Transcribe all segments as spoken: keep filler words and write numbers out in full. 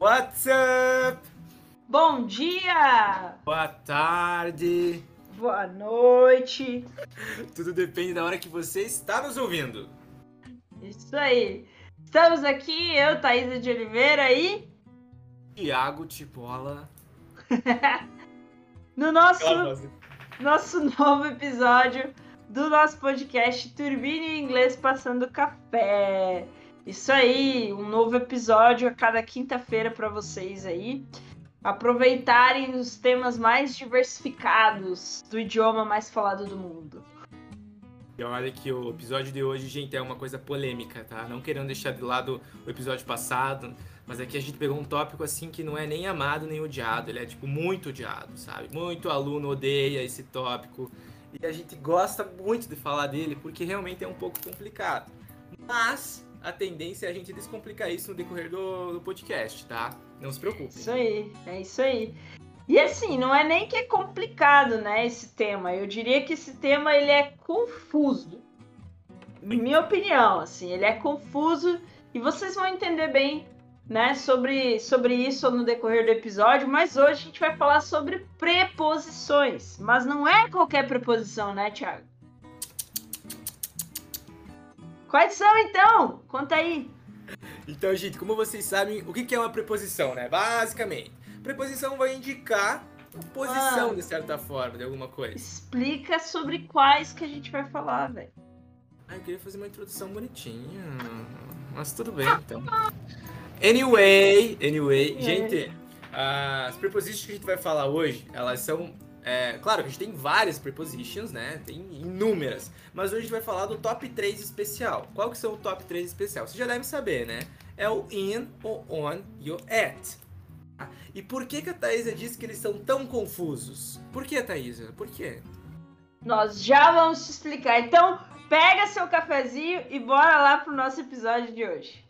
What's up? Bom dia! Boa tarde! Boa noite! Tudo depende da hora que você está nos ouvindo. Isso aí! Estamos aqui, eu, Thaisa de Oliveira e... Thiago Tibola. no nosso, nosso novo episódio do nosso podcast Turbine em Inglês Passando Café. Isso aí, um novo episódio a cada quinta-feira para vocês aí aproveitarem os temas mais diversificados do idioma mais falado do mundo. E olha que o episódio de hoje, gente, é uma coisa polêmica, tá? Não querendo deixar de lado o episódio passado, mas aqui a gente pegou um tópico assim que não é nem amado nem odiado, ele é tipo muito odiado, sabe? Muito aluno odeia esse tópico e a gente gosta muito de falar dele porque realmente é um pouco complicado. Mas a tendência é a gente descomplicar isso no decorrer do, do podcast, tá? Não se preocupe. Isso aí, é isso aí. E assim, não é nem que é complicado, né, esse tema. Eu diria que esse tema, ele é confuso. Minha opinião, assim, ele é confuso e vocês vão entender bem, né, sobre, sobre isso no decorrer do episódio, mas hoje a gente vai falar sobre preposições. Mas não é qualquer preposição, né, Thiago? Quais são, então? Conta aí. Então, gente, como vocês sabem, o que é uma preposição, né? Basicamente, preposição vai indicar a posição, ah, de certa forma, de alguma coisa. Explica sobre quais que a gente vai falar, velho. Ah, eu queria fazer uma introdução bonitinha, mas tudo bem, então. Anyway, anyway, é. gente, as prepositions que a gente vai falar hoje, elas são... É, claro que a gente tem várias prepositions, né? Tem inúmeras. Mas hoje a gente vai falar do top três especial. Qual que são o top três especial? Você já deve saber, né? É o in, o on e o at. E por que que a Thaisa disse que eles são tão confusos? Por que, Thaisa? Por quê? Nós já vamos te explicar. Então, pega seu cafezinho e bora lá pro nosso episódio de hoje.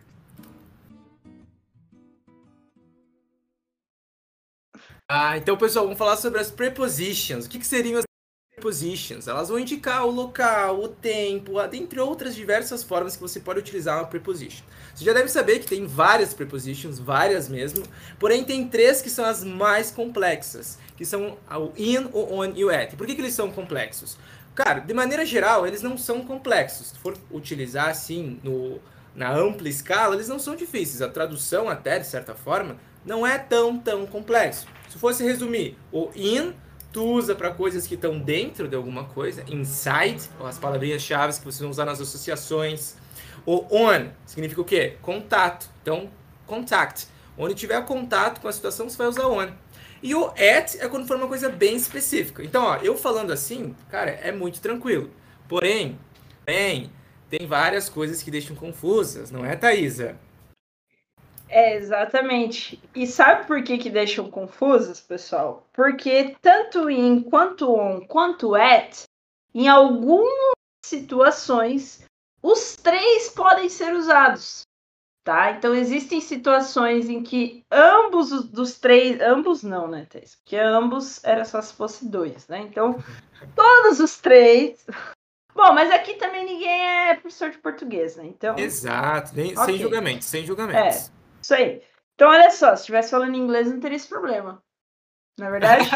Ah, então, pessoal, vamos falar sobre as prepositions. O que, que seriam as prepositions? Elas vão indicar o local, o tempo, dentre outras diversas formas que você pode utilizar uma preposition. Você já deve saber que tem várias prepositions, várias mesmo, porém tem três que são as mais complexas, que são o in, o on e o at. Por que, que eles são complexos? Cara, de maneira geral, eles não são complexos. Se for utilizar assim, no, na ampla escala, eles não são difíceis. A tradução até, de certa forma, não é tão, tão complexo. Se fosse resumir, o in, tu usa para coisas que estão dentro de alguma coisa, inside, ou as palavrinhas-chave que vocês vão usar nas associações. O on significa o quê? Contato. Então, contact. Onde tiver contato com a situação, você vai usar on. E o at é quando for uma coisa bem específica. Então, ó, eu falando assim, cara, é muito tranquilo. Porém, bem, tem várias coisas que deixam confusas, não é, Thaisa? É, exatamente. E sabe por que que deixam confusas, pessoal? Porque tanto in, quanto on, quanto at, em algumas situações, os três podem ser usados, tá? Então, existem situações em que ambos os dos três... Ambos não, né, Thais? Porque ambos era só se fosse dois, né? Então, todos os três... Bom, mas aqui também ninguém é professor de português, né? Então... Exato, nem, okay. sem julgamentos, sem julgamentos. É. Isso aí. Então, olha só, se estivesse falando inglês, não teria esse problema. Não é verdade?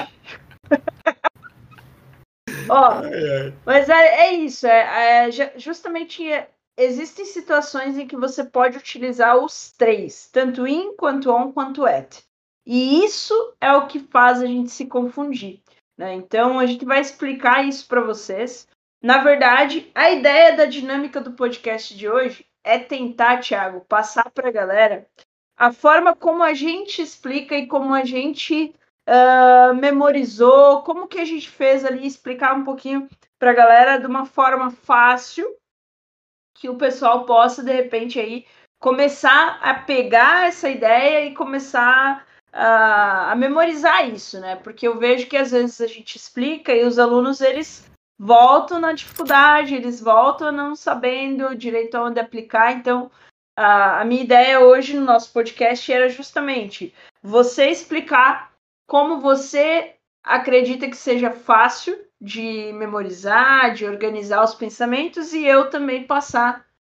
Ó, mas é, é isso. É, é, justamente é, existem situações em que você pode utilizar os três, tanto in, quanto on, quanto at. E isso é o que faz a gente se confundir, né? Então, a gente vai explicar isso para vocês. Na verdade, a ideia da dinâmica do podcast de hoje é tentar, Thiago, passar para a galera a forma como a gente explica e como a gente uh, memorizou, como que a gente fez ali, explicar um pouquinho para a galera de uma forma fácil, que o pessoal possa, de repente, aí começar a pegar essa ideia e começar uh, a memorizar isso, né? Porque eu vejo que às vezes a gente explica e os alunos, eles voltam na dificuldade, eles voltam não sabendo direito onde aplicar, então... A minha ideia hoje no nosso podcast era justamente você explicar como você acredita que seja fácil de memorizar, de organizar os pensamentos e eu também passar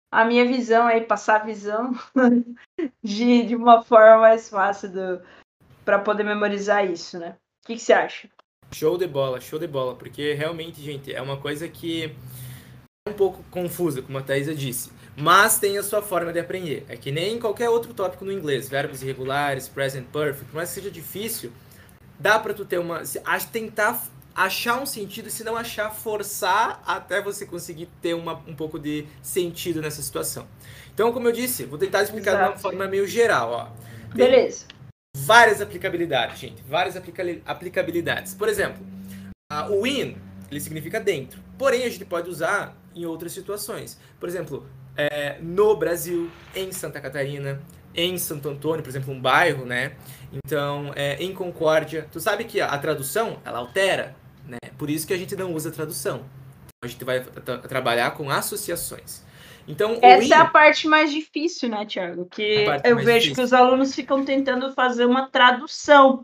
a minha visão aí, passar a visão de, de uma forma mais fácil para poder memorizar isso, né? O que, que você acha? Show de bola, show de bola, porque realmente, gente, é uma coisa que é um pouco confusa, como a Thaisa disse, mas tem a sua forma de aprender. É que nem qualquer outro tópico no inglês, verbos irregulares, present perfect, por mais que seja difícil, dá para tu ter uma, tentar achar um sentido, se não achar, forçar até você conseguir ter uma, um pouco de sentido nessa situação. Então, como eu disse, vou tentar explicar Exato. de uma forma meio geral, ó. Tem Beleza. Várias aplicabilidades, gente, várias aplica aplicabilidades. Por exemplo, uh, o in, ele significa dentro, porém a gente pode usar em outras situações. Por exemplo, é, no Brasil, em Santa Catarina, em Santo Antônio, por exemplo, um bairro, né? Então, é, em Concórdia. Tu sabe que a, a tradução, ela altera, né? Por isso que a gente não usa tradução. Então, a gente vai tra trabalhar com associações. Então, essa in, é a parte mais difícil, né, Thiago? Que eu vejo difícil. que os alunos ficam tentando fazer uma tradução.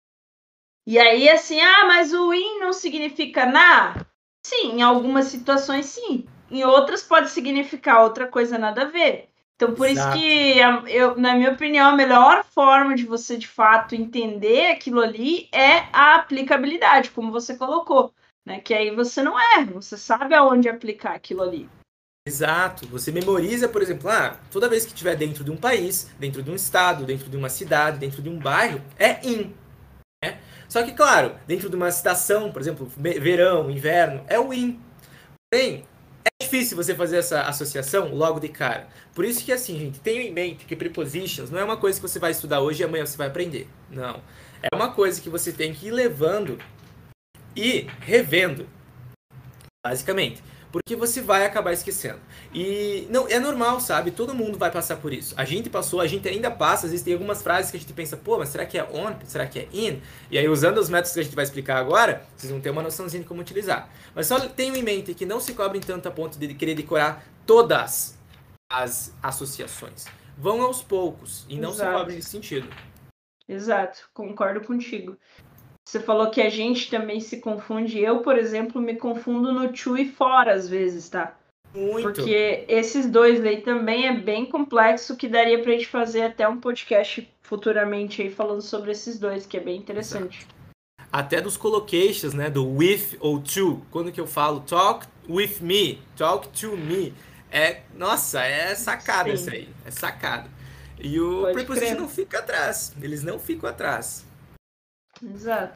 E aí, assim, ah, mas o in não significa na? Sim, em algumas situações, sim. Em outras pode significar outra coisa, nada a ver. Então, por Exato. isso que, eu, na minha opinião, a melhor forma de você, de fato, entender aquilo ali é a aplicabilidade, como você colocou. Né? Que aí você não erra, você sabe aonde aplicar aquilo ali. Exato. Você memoriza, por exemplo, ah, toda vez que estiver dentro de um país, dentro de um estado, dentro de uma cidade, dentro de um bairro, é in. Né? Só que, claro, dentro de uma estação, por exemplo, verão, inverno, é o in. Porém, é difícil você fazer essa associação logo de cara. Por isso que, assim, gente, tenha em mente que prepositions não é uma coisa que você vai estudar hoje e amanhã você vai aprender. Não. É uma coisa que você tem que ir levando e revendo, basicamente. Porque você vai acabar esquecendo. E não é normal, sabe? Todo mundo vai passar por isso. A gente passou, a gente ainda passa. Às vezes tem algumas frases que a gente pensa, pô, mas será que é on? Será que é in? E aí, usando os métodos que a gente vai explicar agora, vocês vão ter uma noçãozinha de como utilizar. Mas só tenham em mente que não se cobrem tanto a ponto de querer decorar todas as associações. Vão aos poucos e não Exato. se cobrem nesse sentido. Exato, concordo contigo. Você falou que a gente também se confunde. Eu, por exemplo, me confundo no to e for às vezes, tá? Muito. Porque esses dois aí também é bem complexo, que daria pra gente fazer até um podcast futuramente aí falando sobre esses dois, que é bem interessante. Exato. Até dos collocations, né? Do with ou to. Quando que eu falo talk with me, talk to me. É, nossa, é sacada isso aí. É sacada. E o Pode preposition crer. não fica atrás. Eles não ficam atrás. Exato.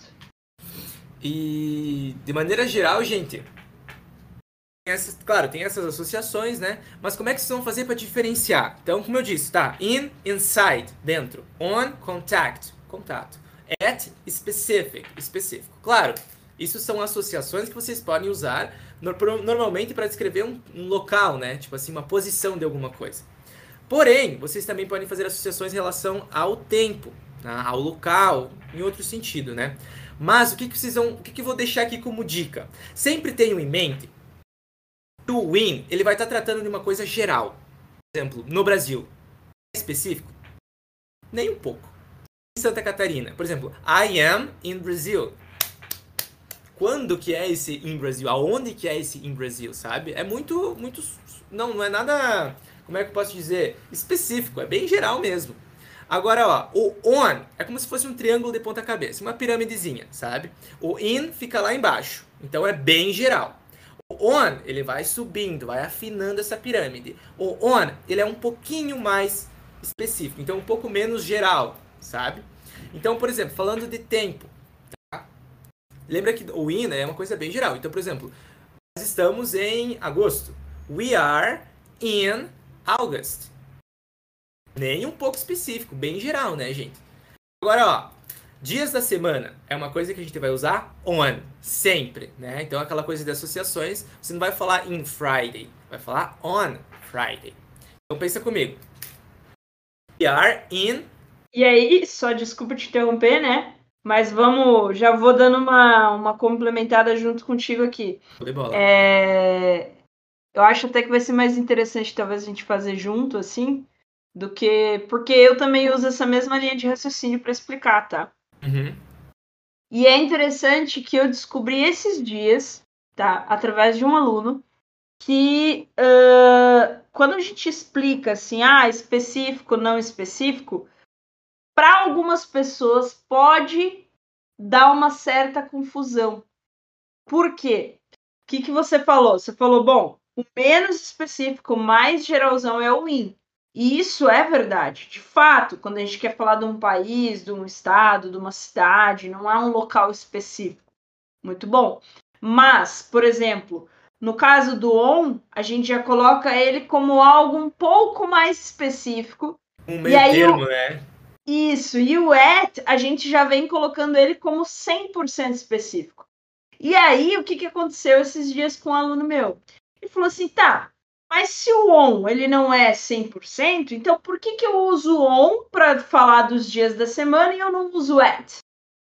E de maneira geral, gente, tem essas, claro, tem essas associações, né? Mas como é que vocês vão fazer para diferenciar? Então, como eu disse, tá? In, inside, dentro. On, contact, contato. At, specific, específico. Claro, isso são associações que vocês podem usar normalmente para descrever um, um local, né? Tipo assim, uma posição de alguma coisa. Porém, vocês também podem fazer associações em relação ao tempo, ao local, em outro sentido, né? Mas o que, que vocês vão, o que, que eu vou deixar aqui como dica? Sempre tenham em mente que o in, ele vai estar tratando de uma coisa geral. Por exemplo, no Brasil, é específico? Nem um pouco. Em Santa Catarina, por exemplo, I am in Brazil. Quando que é esse in Brazil? Aonde que é esse in Brazil, sabe? É muito, muito, não, não é nada, como é que eu posso dizer? Específico, é bem geral mesmo. Agora, ó, o on é como se fosse um triângulo de ponta cabeça, uma piramidezinha, sabe? O in fica lá embaixo, então é bem geral. O on, ele vai subindo, vai afinando essa pirâmide. O on, ele é um pouquinho mais específico, então um pouco menos geral, sabe? Então, por exemplo, falando de tempo, tá? Lembra que o in é uma coisa bem geral. Então, por exemplo, nós estamos em agosto. We are in August. Nem um pouco específico, bem geral, né, gente? Agora, ó, dias da semana é uma coisa que a gente vai usar on, sempre, né? Então, aquela coisa de associações, você não vai falar in Friday, vai falar on Friday. Então, pensa comigo. We are in... E aí, só desculpa te interromper, né? Mas vamos, já vou dando uma, uma complementada junto contigo aqui. De bola. É... Eu acho até que vai ser mais interessante, talvez, a gente fazer junto, assim, do que... Porque eu também uso essa mesma linha de raciocínio para explicar, tá? Uhum. E é interessante que eu descobri esses dias, tá? Através de um aluno, que uh, quando a gente explica assim, ah, específico, não específico, para algumas pessoas pode dar uma certa confusão. Por quê? O que, que você falou? Você falou, bom, o menos específico, mais geralzão é o in. E isso é verdade. De fato, quando a gente quer falar de um país, de um estado, de uma cidade, não há um local específico. Muito bom. Mas, por exemplo, no caso do on, a gente já coloca ele como algo um pouco mais específico. Um meio e aí termo, o... né? Isso. E o at, a gente já vem colocando ele como cem por cento específico. E aí, o que, que aconteceu esses dias com um aluno meu? Ele falou assim, tá, mas se o on ele não é cem por cento, então por que, que eu uso on para falar dos dias da semana e eu não uso at?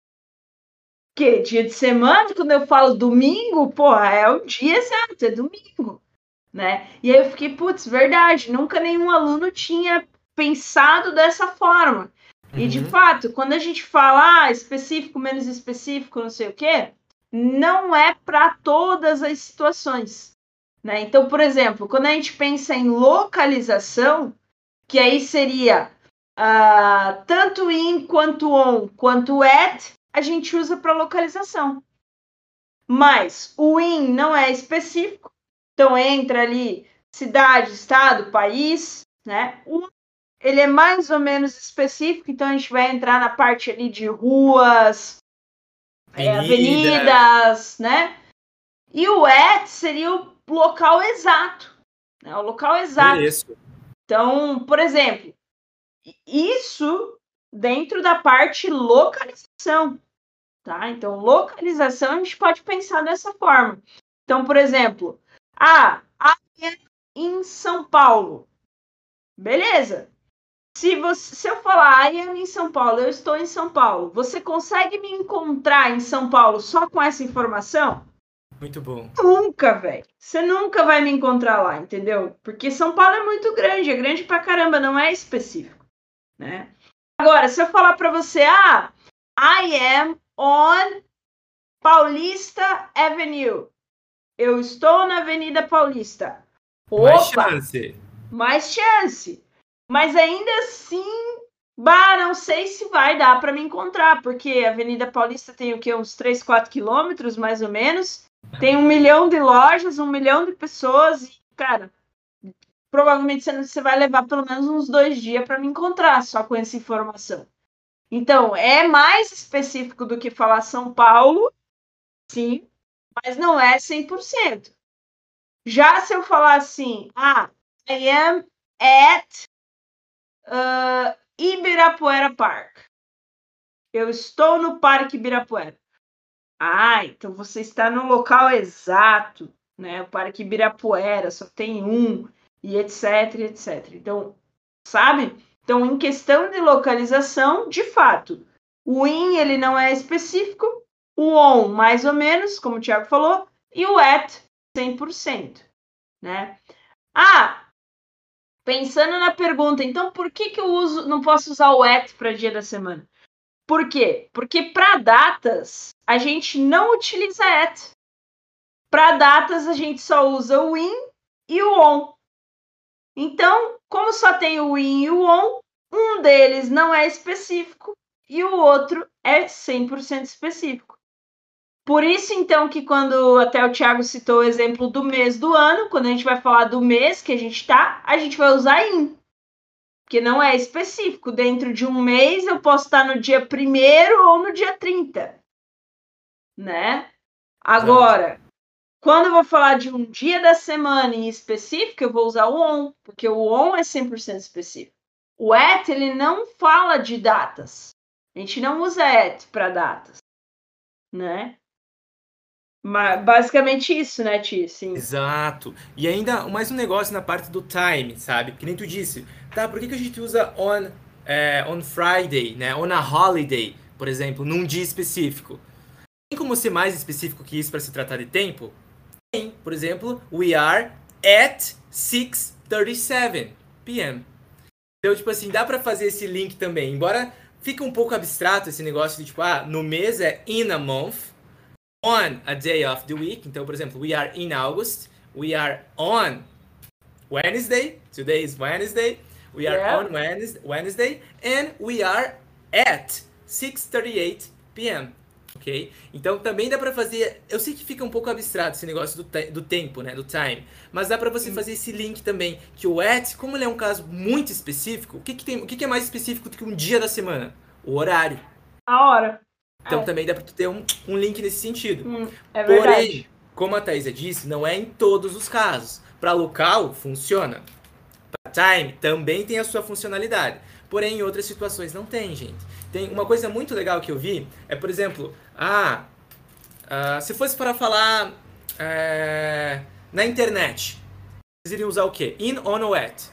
Porque dia de semana, quando eu falo domingo, porra, é o dia exato, é domingo, né? E aí eu fiquei, putz, verdade, nunca nenhum aluno tinha pensado dessa forma. Uhum. E de fato, quando a gente fala ah, específico, menos específico, não sei o quê, não é para todas as situações, né? Então, por exemplo, quando a gente pensa em localização, que aí seria uh, tanto in quanto on quanto at, a gente usa para localização. Mas o in não é específico, então entra ali cidade, estado, país, né? O ele é mais ou menos específico, então a gente vai entrar na parte ali de ruas, Avenida. avenidas, né? E o at seria o local exato, né? O local exato. Isso. Então, por exemplo, isso dentro da parte localização, tá? Então, localização a gente pode pensar dessa forma. Então, por exemplo, ah, em São Paulo. Beleza. Se, você, se eu falar, I am em São Paulo, eu estou em São Paulo, você consegue me encontrar em São Paulo só com essa informação? Muito bom. Nunca, velho. Você nunca vai me encontrar lá, entendeu? Porque São Paulo é muito grande, é grande pra caramba, não é específico, né? Agora, se eu falar pra você, ah, I am on Paulista Avenue. Eu estou na Avenida Paulista. Opa! Mais chance. Mais chance. Mas ainda assim, bah, não sei se vai dar para me encontrar, porque a Avenida Paulista tem o quê? Uns três, quatro quilômetros, mais ou menos. Tem um milhão de lojas, um milhão de pessoas. E, cara, provavelmente você vai levar pelo menos uns dois dias para me encontrar só com essa informação. Então, é mais específico do que falar São Paulo, sim, mas não é cem por cento. Já se eu falar assim, ah, I am at Uh, Ibirapuera Park. Eu estou no Parque Ibirapuera. Ah, então você está no local exato, né? O Parque Ibirapuera só tem um, e etc, etcétera. Então, sabe? Então, em questão de localização, de fato, o in ele não é específico, o on mais ou menos, como o Thiago falou, e o at cem por cento, né? Ah, pensando na pergunta, então por que, que eu uso, não posso usar o at para dia da semana? Por quê? Porque para datas a gente não utiliza at. Para datas a gente só usa o in e o on. Então, como só tem o in e o on, um deles não é específico e o outro é cem por cento específico. Por isso, então, que quando até o Thiago citou o exemplo do mês do ano, quando a gente vai falar do mês que a gente está, a gente vai usar in. Porque não é específico. Dentro de um mês, eu posso estar no dia primeiro ou no dia trinta. Né? Agora, quando eu vou falar de um dia da semana em específico, eu vou usar o on, porque o on é cem por cento específico. O at, ele não fala de datas. A gente não usa at para datas. Né? Mas basicamente isso, né, Ti? Sim. Exato. E ainda mais um negócio na parte do time, sabe? Que nem tu disse. Tá, por que, que a gente usa on, é, on Friday, né? On a holiday, por exemplo, num dia específico? Tem como ser mais específico que isso para se tratar de tempo? Tem. Por exemplo, we are at six thirty-seven p m Então, tipo assim, dá para fazer esse link também. Embora fique um pouco abstrato esse negócio de, tipo, ah, no mês é in a month. On a day of the week, então, por exemplo, we are in August, We are on Wednesday. Today is Wednesday. We are Yeah. on Wednesday. And we are at six thirty-eight p m Ok? Então também dá pra fazer. Eu sei que fica um pouco abstrato esse negócio do, te, do tempo, né? Do time. Mas dá pra você fazer esse link também. Que o at, como ele é um caso muito específico, o que, que, tem, o que, que é mais específico do que um dia da semana? O horário. A hora. Então é. também dá pra ter um, um link nesse sentido. Hum, é verdade. Porém, como a Thaisa disse, não é em todos os casos. Para local, funciona. Para time, também tem a sua funcionalidade. Porém, em outras situações não tem, gente. Tem uma coisa muito legal que eu vi, é, por exemplo, ah, ah se fosse para falar é, na internet, vocês iriam usar o quê? In, on ou at?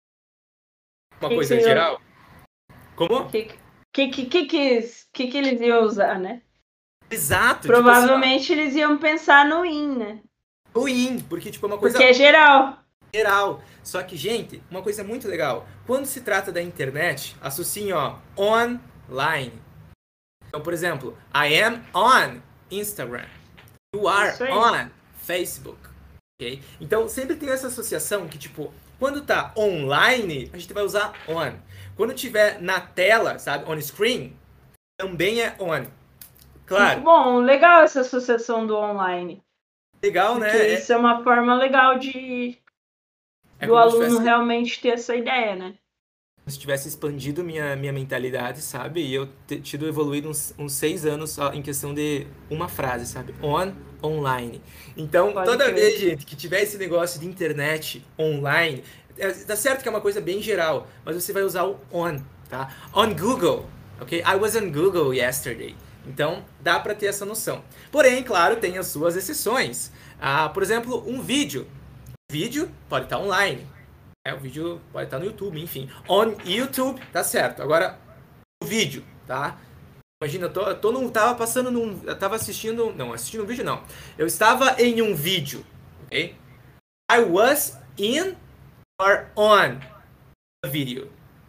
Uma que coisa que geral? Como? O que que, que, que, que, que eles iam usar, né? Exato. Provavelmente tipo assim, eles iam pensar no in, né? O in, porque tipo, é uma coisa... Porque é geral. Geral. Só que, gente, uma coisa muito legal. Quando se trata da internet, associem, ó, online. Então, por exemplo, I am on Instagram. You are on Facebook. Ok? Então, sempre tem essa associação que, tipo, quando tá online, a gente vai usar on. Quando tiver na tela, sabe, on screen, também é on. Claro. Muito bom, legal essa associação do online. Legal, porque né? Isso é... é uma forma legal de é do aluno tivesse... realmente ter essa ideia, né? Se tivesse expandido minha, minha mentalidade, sabe? E eu ter tido evoluído uns, uns seis anos só em questão de uma frase, sabe? On, online. Então, Pode toda crer. vez, gente, que tiver esse negócio de internet online, é, tá certo que é uma coisa bem geral, mas você vai usar o on, tá? On Google, ok? I was on Google yesterday. Então, dá pra ter essa noção. Porém, claro, tem as suas exceções. Ah, por exemplo, um vídeo. O vídeo pode estar online. É, o vídeo pode estar no YouTube, enfim. On YouTube, tá certo. Agora, o vídeo, tá? Imagina, eu tô, eu tô num, tava passando num... Eu tava assistindo... Não, assistindo um vídeo não. Eu estava em um vídeo, ok? I was in or on a video.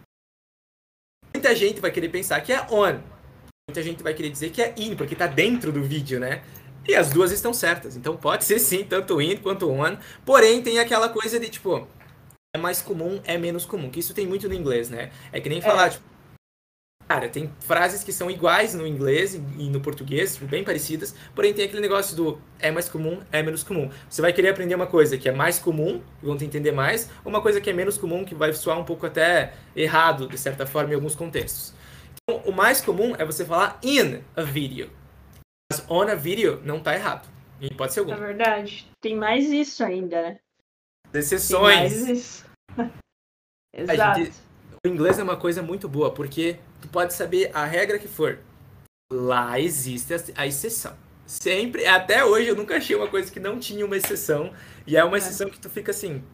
Muita gente vai querer pensar que é on. Muita gente vai querer dizer que é in, porque tá dentro do vídeo, né? E as duas estão certas. Então pode ser sim, tanto in quanto on. Porém, tem aquela coisa de, tipo... É mais comum, é menos comum. Que isso tem muito no inglês, né? É que nem falar, é. tipo... Cara, tem frases que são iguais no inglês e no português, tipo, bem parecidas. Porém, tem aquele negócio do é mais comum, é menos comum. Você vai querer aprender uma coisa que é mais comum, que vão te entender mais, ou uma coisa que é menos comum, que vai soar um pouco até errado, de certa forma, em alguns contextos. Então, o mais comum é você falar in a video. Mas on a video não tá errado. E pode ser algum. É verdade. Tem mais isso ainda, né? Exceções. Tem mais isso. Exato. Gente, o inglês é uma coisa muito boa, porque tu pode saber a regra que for. Lá existe a exceção. Sempre, até hoje eu nunca achei uma coisa que não tinha uma exceção. E é uma exceção é. que tu fica assim,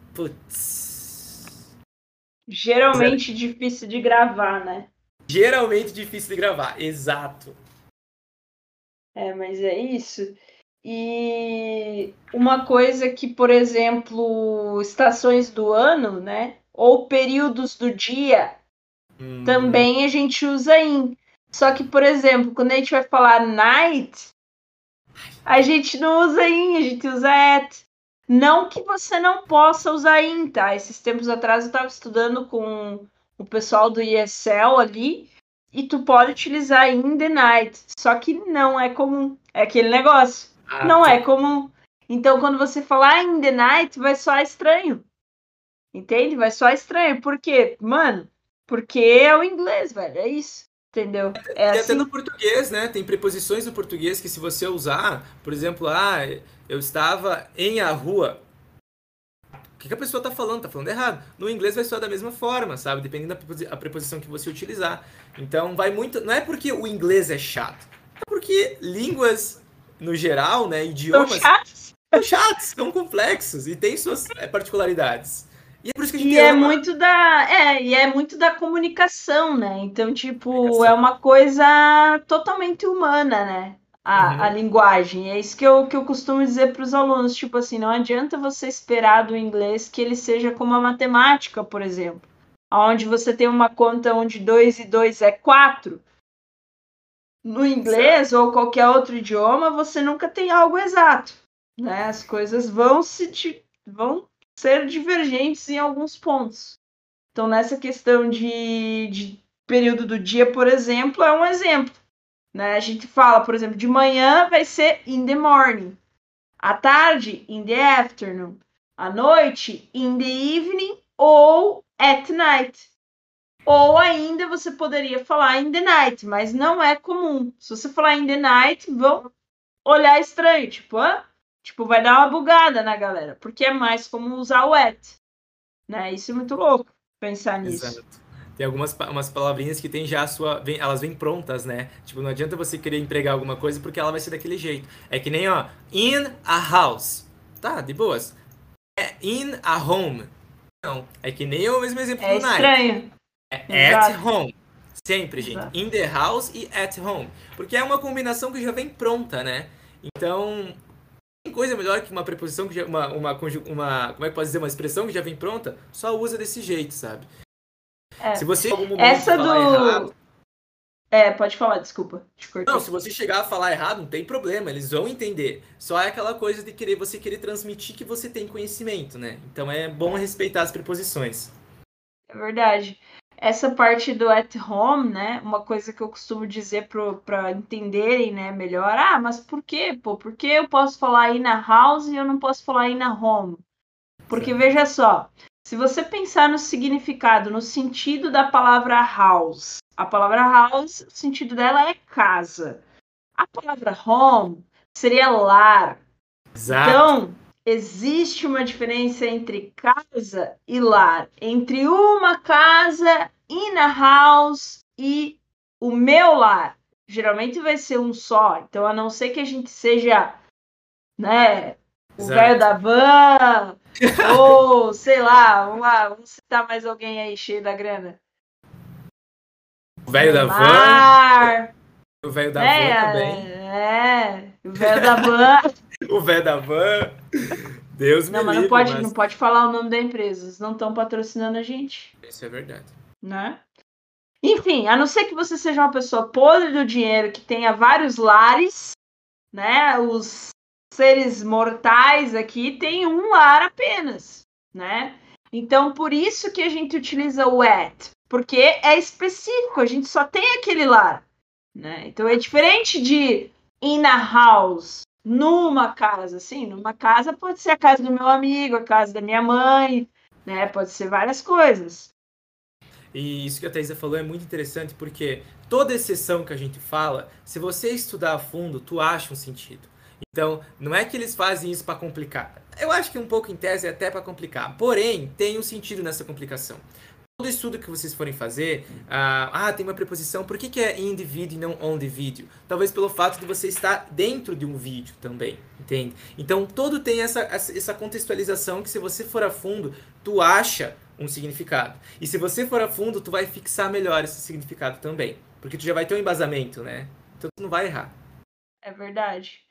putz. Geralmente é. difícil de gravar, né? Geralmente difícil de gravar, exato. É, mas é isso. E uma coisa que, por exemplo, estações do ano, né? Ou períodos do dia, hum. também a gente usa in. Só que, por exemplo, quando a gente vai falar night, a gente não usa in, a gente usa at. Não que você não possa usar in, tá? Esses tempos atrás eu estava estudando com o pessoal do I S L ali, e tu pode utilizar in the night. Só que não é comum. É aquele negócio. Ah, não tá. é comum. Então, quando você falar in the night, vai soar estranho. Entende? Vai soar estranho. Por quê? Mano, porque é o inglês, velho. É isso. Entendeu? É e assim. até no português, né? Tem preposições no português que se você usar, por exemplo, ah, eu estava em a rua. O que, que a pessoa tá falando? Tá falando errado. No inglês vai soar da mesma forma, sabe? Dependendo da preposição que você utilizar. Então, vai muito... Não é porque o inglês é chato. É porque línguas... no geral, né, idiomas... São chatos. São chatos, são complexos e têm suas particularidades. E é por isso que a gente e ama. É muito da, é, e é muito da comunicação, né? Então, tipo, comunicação. É uma coisa totalmente humana, né? A, uhum. a linguagem. É isso que eu, que eu costumo dizer para os alunos. Tipo assim, não adianta você esperar do inglês que ele seja como a matemática, por exemplo. Onde você tem uma conta onde dois e dois é quatro. No inglês certo. Ou qualquer outro idioma, você nunca tem algo exato, né? As coisas vão se vão ser divergentes em alguns pontos. Então, nessa questão de, de período do dia, por exemplo, é um exemplo. Né? A gente fala, por exemplo, de manhã vai ser in the morning. À tarde, in the afternoon. À noite, in the evening ou at night. Ou ainda você poderia falar in the night, mas não é comum. Se você falar in the night, vão olhar estranho, tipo, hã? Tipo, vai dar uma bugada na galera, porque é mais como usar o at. Né? Isso é muito louco, pensar nisso. Exato. Tem algumas umas palavrinhas que tem já a sua. Vem, elas vêm prontas, né? Tipo, não adianta você querer empregar alguma coisa porque ela vai ser daquele jeito. É que nem, ó, in a house. Tá, de boas. É in a home. Não. É que nem o mesmo exemplo é do night. Estranho. É at home. Sempre, gente. Exato. In the house e at home. Porque é uma combinação que já vem pronta, né? Então, tem coisa melhor que uma preposição que já. Uma, uma, uma, como é que pode dizer? Uma expressão que já vem pronta, só usa desse jeito, sabe? É. Se você em algum momento Essa falar do. errado. É, pode falar, desculpa. Não, se você chegar a falar errado, não tem problema, eles vão entender. Só é aquela coisa de querer você querer transmitir que você tem conhecimento, né? Então é bom respeitar as preposições. É verdade. Essa parte do at home, né? Uma coisa que eu costumo dizer para entenderem, né, melhor. Ah, mas por quê, pô? Por que eu posso falar aí na house e eu não posso falar aí na home? Porque, certo. Veja só, se você pensar no significado, no sentido da palavra house, a palavra house, o sentido dela é casa. A palavra home seria lar. Exato. Então, existe uma diferença entre casa e lar, entre uma casa in a house e o meu lar. Geralmente vai ser um só. Então, a não ser que a gente seja, né, o velho da van, ou sei lá, vamos lá, vamos citar mais alguém aí cheio da grana. O velho da van. O velho da é, van também. É, o velho da van. O velho da van. Deus não, me mas livre. Não pode, mas... não pode falar o nome da empresa. Eles não estão patrocinando a gente. Isso é verdade. Né? Enfim, a não ser que você seja uma pessoa podre do dinheiro, que tenha vários lares, né? Os seres mortais aqui têm um lar apenas, né? Então, por isso que a gente utiliza o at, porque é específico, a gente só tem aquele lar, né? Então, é diferente de in a house, numa casa, assim, numa casa pode ser a casa do meu amigo, a casa da minha mãe, né? Pode ser várias coisas. E isso que a Thaisa falou é muito interessante porque toda exceção que a gente fala, se você estudar a fundo, tu acha um sentido. Então, não é que eles fazem isso para complicar. Eu acho que um pouco em tese é até para complicar. Porém, tem um sentido nessa complicação. Todo estudo que vocês forem fazer, ah, ah tem uma preposição, por que, que é in the video e não on the video? Talvez pelo fato de você estar dentro de um vídeo também, entende? Então, todo tem essa, essa contextualização que se você for a fundo, tu acha um significado. E se você for a fundo, tu vai fixar melhor esse significado também. Porque tu já vai ter um embasamento, né? Então tu não vai errar. É verdade.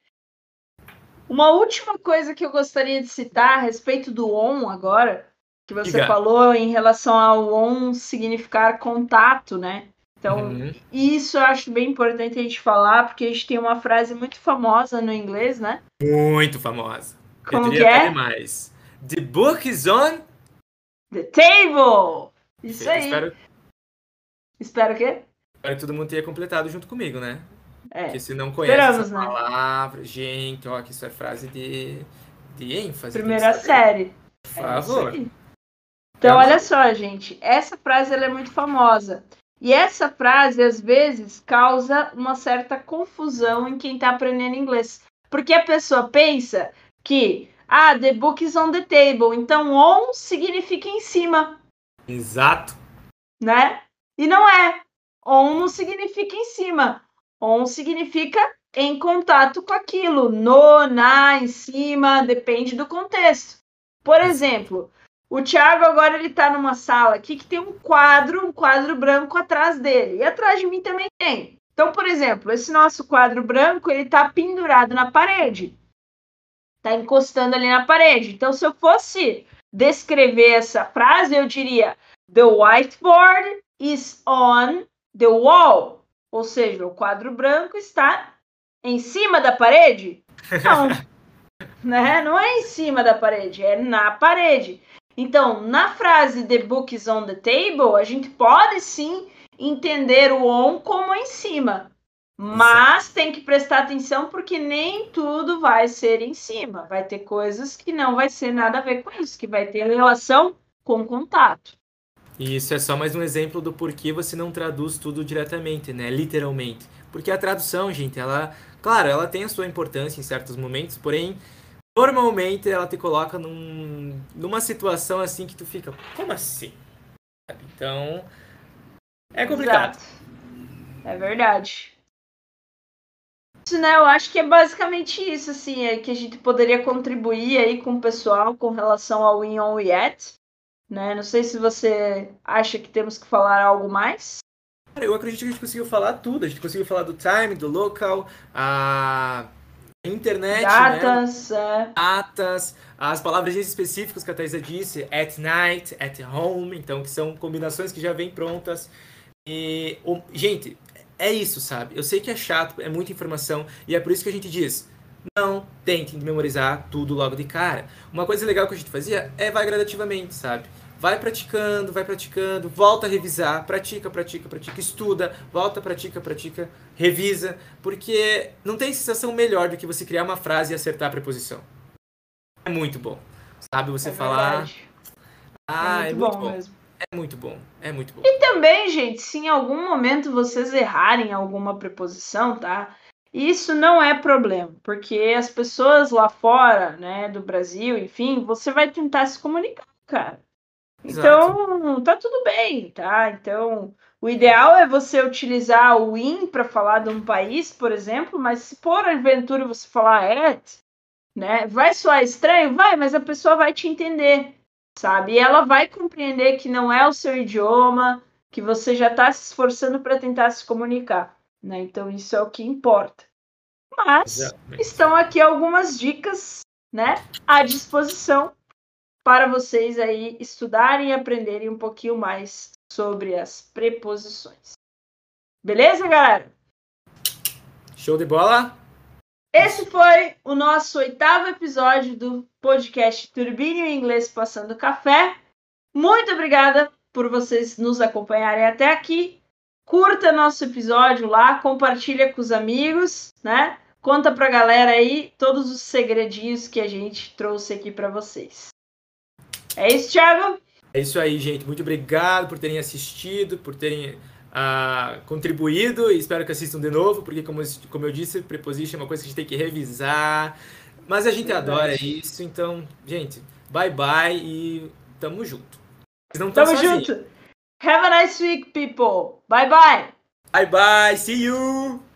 Uma última coisa que eu gostaria de citar a respeito do on agora, que você Diga. falou em relação ao on significar contato, né? Então, uhum. isso eu acho bem importante a gente falar, porque a gente tem uma frase muito famosa no inglês, né? Muito famosa. Como eu que é? Demais. The book is on the table! Isso Perfeito. aí. Espero... Espero o quê? Espero que todo mundo tenha completado junto comigo, né? É. Porque se não conhece Esperamos, essa né? palavra, gente, ó, que isso é frase de, de ênfase. Primeira série. Por favor. É então, olha só, gente. Essa frase ela é muito famosa. E essa frase, às vezes, causa uma certa confusão em quem está aprendendo inglês. Porque a pessoa pensa que, ah, the book is on the table. Então, on significa em cima. Exato. Né? E não é. On não significa em cima. On significa em contato com aquilo. No, na, em cima, depende do contexto. Por exemplo, o Thiago agora ele está numa sala aqui que tem um quadro, um quadro branco atrás dele. E atrás de mim também tem. Então, por exemplo, esse nosso quadro branco, ele está pendurado na parede. Está encostando ali na parede. Então, se eu fosse descrever essa frase, eu diria: The whiteboard is on the wall. Ou seja, o quadro branco está em cima da parede? Não. Né? Não é em cima da parede, é na parede. Então, na frase the book is on the table, a gente pode sim entender o on como em cima. Mas Exato. Tem que prestar atenção porque nem tudo vai ser em cima. Vai ter coisas que não vai ser nada a ver com isso, que vai ter relação com contato. E isso é só mais um exemplo do porquê você não traduz tudo diretamente, né? Literalmente. Porque a tradução, gente, ela, claro, ela tem a sua importância em certos momentos, porém, normalmente ela te coloca num, numa situação assim que tu fica, como assim? Então, é complicado. Exato. É verdade. Isso, né? Eu acho que é basicamente isso, assim, é que a gente poderia contribuir aí com o pessoal com relação ao in, on e at, né? Não sei se você acha que temos que falar algo mais. Cara, eu acredito que a gente conseguiu falar tudo. A gente conseguiu falar do time, do local, a internet, datas, né? Datas, as palavras específicas que a Thaisa disse, at night, at home, então que são combinações que já vêm prontas. E, gente, é isso, sabe? Eu sei que é chato, é muita informação, e é por isso que a gente diz, não tentem memorizar tudo logo de cara. Uma coisa legal que a gente fazia é vai gradativamente, sabe? Vai praticando, vai praticando, volta a revisar, pratica, pratica, pratica, estuda, volta, pratica, pratica, revisa, porque não tem sensação melhor do que você criar uma frase e acertar a preposição. É muito bom, sabe? Você é falar... Verdade. Ah, é muito, é muito bom, bom mesmo. É muito bom, é muito bom. E também, gente, se em algum momento vocês errarem alguma preposição, tá? Isso não é problema, porque as pessoas lá fora, né, do Brasil, enfim, você vai tentar se comunicar, cara. Então, Exato. Tá tudo bem, tá? Então, o ideal é você utilizar o in para falar de um país, por exemplo, mas se por aventura você falar at, né, vai soar estranho? Vai, mas a pessoa vai te entender, sabe? E ela vai compreender que não é o seu idioma, que você já está se esforçando para tentar se comunicar, né? Então, isso é o que importa. Mas Exatamente. Estão aqui algumas dicas, né, à disposição para vocês aí estudarem e aprenderem um pouquinho mais sobre as preposições. Beleza, galera? Show de bola! Esse foi o nosso oitavo episódio do podcast Turbine em Inglês Passando Café. Muito obrigada por vocês nos acompanharem até aqui. Curta nosso episódio lá, compartilha com os amigos, né? Conta pra galera aí todos os segredinhos que a gente trouxe aqui para vocês. É isso, Thiago? É isso aí, gente. Muito obrigado por terem assistido, por terem uh, contribuído. E espero que assistam de novo, porque, como, como eu disse, preposition é uma coisa que a gente tem que revisar. Mas a gente Verdade. adora isso. Então, gente, bye bye e tamo junto. Vocês não estão Tamo sozinhos. junto. Have a nice week, people. Bye bye. Bye bye. See you.